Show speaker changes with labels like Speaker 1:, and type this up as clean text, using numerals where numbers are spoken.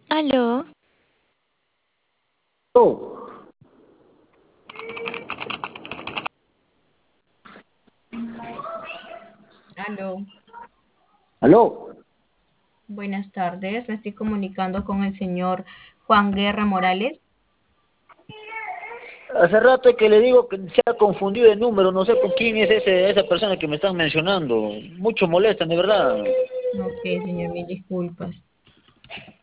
Speaker 1: Aló,
Speaker 2: Oh,
Speaker 3: Aló,
Speaker 2: aló.
Speaker 3: buenas tardes. Me estoy comunicando con el señor Juan Guerra Morales.
Speaker 2: Hace rato que le digo que se ha confundido de número, no sé con quién es esa persona que me están mencionando. Mucho molestan, de verdad.
Speaker 3: Ok, señor, mil disculpas.